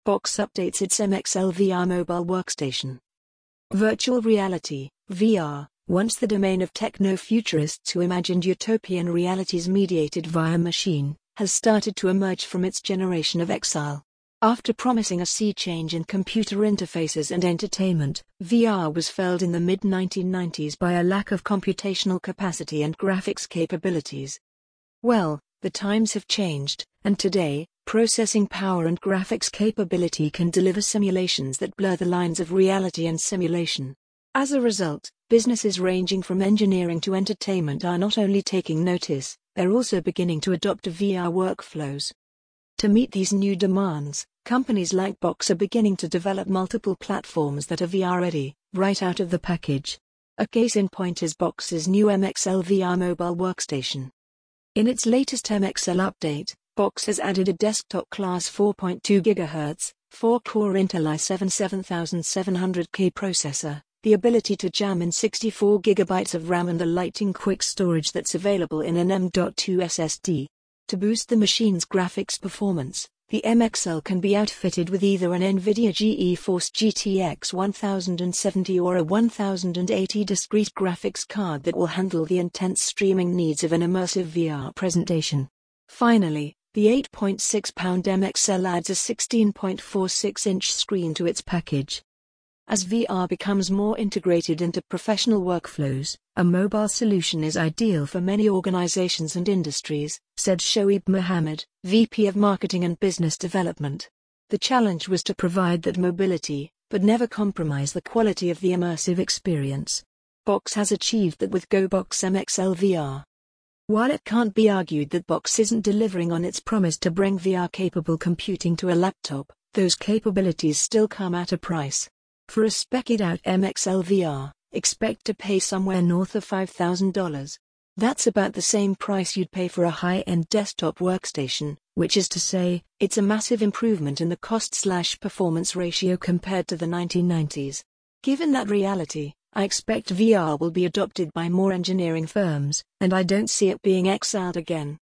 Box updates its MXL VR mobile workstation. Virtual reality, VR, once the domain of techno-futurists who imagined utopian realities mediated via machine, has started to emerge from its generation of exile. After promising a sea change in computer interfaces and entertainment, VR was felled in the mid-1990s by a lack of computational capacity and graphics capabilities. Well, the times have changed, and today, processing power and graphics capability can deliver simulations that blur the lines of reality and simulation. As a result, businesses ranging from engineering to entertainment are not only taking notice, they're also beginning to adopt VR workflows. To meet these new demands, companies like Box are beginning to develop multiple platforms that are VR-ready, right out of the package. A case in point is Box's new MXL VR mobile workstation. In its latest MXL update, Box has added a desktop-class 4.2 GHz, 4-core Intel i7 7700K processor, the ability to jam in 64 GB of RAM and the lightning-quick storage that's available in an M.2 SSD. To boost the machine's graphics performance, the MXL can be outfitted with either an NVIDIA GeForce GTX 1070 or a 1080 discrete graphics card that will handle the intense streaming needs of an immersive VR presentation. Finally, the 8.6-pound MXL adds a 16.46-inch screen to its package. As VR becomes more integrated into professional workflows, a mobile solution is ideal for many organizations and industries, said Shoaib Mohammed, VP of Marketing and Business Development. The challenge was to provide that mobility, but never compromise the quality of the immersive experience. Box has achieved that with GoBox MXL VR. While it can't be argued that Box isn't delivering on its promise to bring VR-capable computing to a laptop, those capabilities still come at a price. For a spec'd-out MXL VR, expect to pay somewhere north of $5,000. That's about the same price you'd pay for a high-end desktop workstation, which is to say, it's a massive improvement in the cost/performance ratio compared to the 1990s. Given that reality, I expect VR will be adopted by more engineering firms, and I don't see it being exiled again.